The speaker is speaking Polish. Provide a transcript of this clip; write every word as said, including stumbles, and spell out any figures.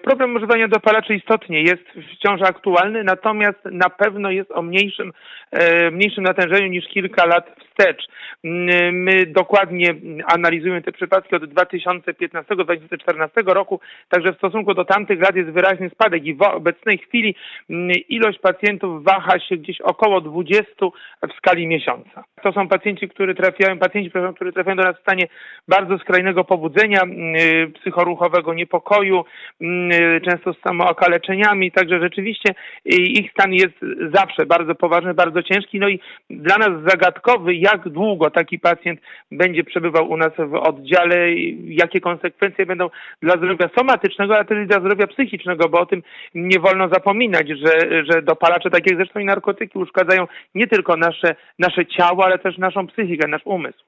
Problem używania dopalaczy istotnie jest wciąż aktualny, natomiast na pewno jest o mniejszym, e, mniejszym natężeniu niż kilka lat wstecz. My dokładnie analizujemy te przypadki od dwa tysiące piętnastego do dwa tysiące czternastego roku, także w stosunku do tamtych lat jest wyraźny spadek i w obecnej chwili ilość pacjentów waha się gdzieś około dwudziestu w skali miesiąca. To są pacjenci, którzy trafiają, pacjenci, przepraszam, którzy trafiają do nas w stanie bardzo skrajnego pobudzenia, psychoruchowego niepokoju, często z samookaleczeniami, także rzeczywiście ich stan jest zawsze bardzo poważny, bardzo ciężki, no i dla nas zagadkowy, jak długo taki pacjent będzie przebywał u nas w oddziale, jakie konsekwencje będą dla zdrowia somatycznego, ale też dla zdrowia psychicznego, bo o tym nie wolno zapominać, że, że dopalacze, tak jak zresztą i narkotyki, uszkadzają nie tylko nasze, nasze ciało, ale też naszą psychikę, nasz umysł.